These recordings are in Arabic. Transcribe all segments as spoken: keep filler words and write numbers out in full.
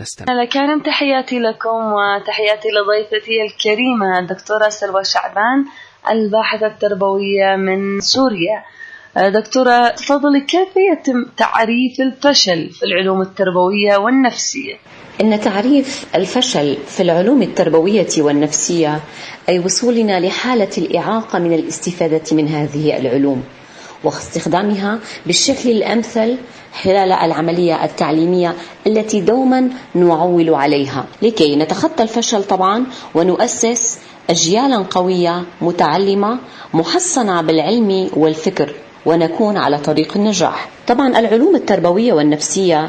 نستمع. لكن تحياتي لكم وتحياتي لضيفتي الكريمة الدكتورة سلوى شعبان الباحثة التربوية من سوريا. دكتورة تفضلي، كيف يتم تعريف الفشل في العلوم التربوية والنفسية؟ إن تعريف الفشل في العلوم التربوية والنفسية أي وصولنا لحالة الإعاقة من الاستفادة من هذه العلوم واستخدامها بالشكل الأمثل خلال العملية التعليمية التي دوما نعول عليها لكي نتخطى الفشل طبعا ونؤسس أجيالا قوية متعلمة محصنة بالعلم والفكر ونكون على طريق النجاح. طبعا العلوم التربوية والنفسية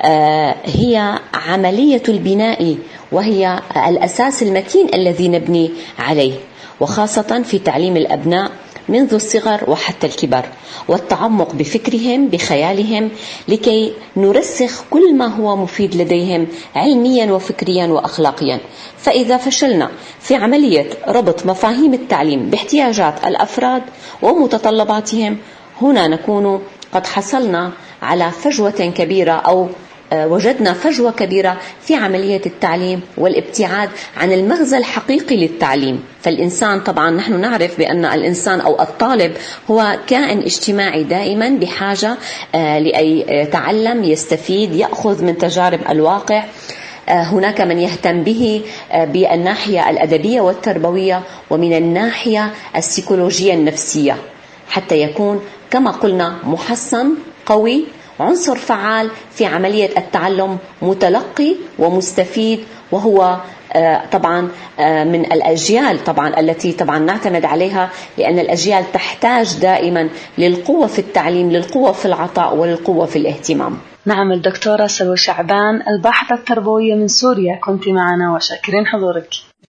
هي عملية البناء وهي الأساس المتين الذي نبني عليه، وخاصة في تعليم الأبناء منذ الصغر وحتى الكبر، والتعمق بفكرهم بخيالهم لكي نرسخ كل ما هو مفيد لديهم علميا وفكريا وأخلاقيا. فإذا فشلنا في عملية ربط مفاهيم التعليم باحتياجات الأفراد ومتطلباتهم، هنا نكون قد حصلنا على فجوة كبيرة أو وجدنا فجوة كبيرة في عملية التعليم والابتعاد عن المغزى الحقيقي للتعليم. فالإنسان طبعا نحن نعرف بأن الإنسان أو الطالب هو كائن اجتماعي دائما بحاجة لأي يتعلم يستفيد يأخذ من تجارب الواقع. هناك من يهتم به بالناحية الأدبية والتربوية ومن الناحية السيكولوجية النفسية حتى يكون كما قلنا محصن قوي عنصر فعال في عملية التعلم متلقي ومستفيد، وهو طبعا من الأجيال طبعا التي طبعا نعتمد عليها، لأن الأجيال تحتاج دائما للقوة في التعليم للقوة في العطاء وللقوة في الاهتمام. نعم، الدكتورة سلوى شعبان الباحثة التربوية من سوريا كنت معنا وشاكرين حضورك.